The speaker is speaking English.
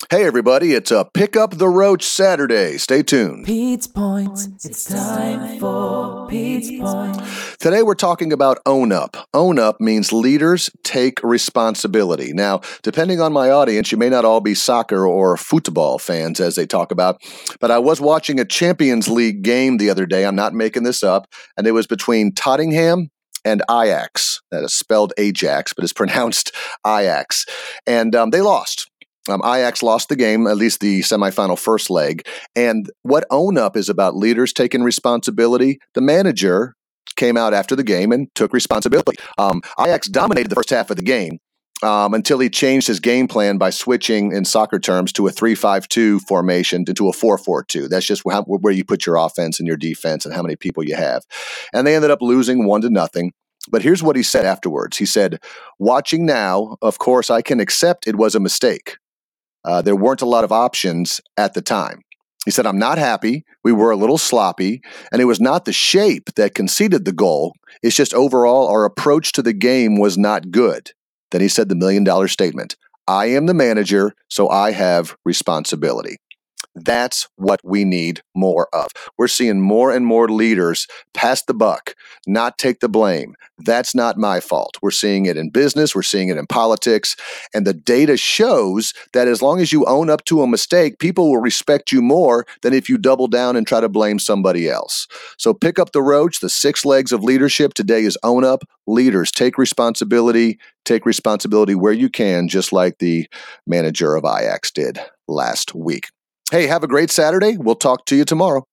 Hey, everybody, it's a Pick Up the Roach Saturday. Stay tuned. Pete's Points. It's time for Pete's Points. Today, we're talking about Own Up. Own Up means leaders take responsibility. Now, depending on my audience, you may not all be soccer or football fans, as they talk about, but I was watching a Champions League game the other day. I'm not making this up, and it was between Tottenham and Ajax. That is spelled Ajax, but it's pronounced Ajax. And they lost. Ajax lost the game, at least the semifinal first leg. And what Own Up is about leaders taking responsibility. The manager came out after the game and took responsibility. Ajax dominated the first half of the game until he changed his game plan by switching, in soccer terms, to a 3-5-2 formation into a 4-4-2. That's just where you put your offense and your defense and how many people you have. And they ended up losing 1-0. But here's what he said afterwards. He said, "Watching now, of course, I can accept it was a mistake. There weren't a lot of options at the time." He said, "I'm not happy. We were a little sloppy, and it was not the shape that conceded the goal. It's just overall our approach to the game was not good." Then he said the $1 million statement, "I am the manager, so I have responsibility." That's what we need more of. We're seeing more and more leaders pass the buck, not take the blame. That's not my fault. We're seeing it in business. We're seeing it in politics. And the data shows that as long as you own up to a mistake, people will respect you more than if you double down and try to blame somebody else. So pick up the roach, the 6 legs of leadership. Today is Own Up. Leaders, take responsibility where you can, just like the manager of Ajax did last week. Hey, have a great Saturday. We'll talk to you tomorrow.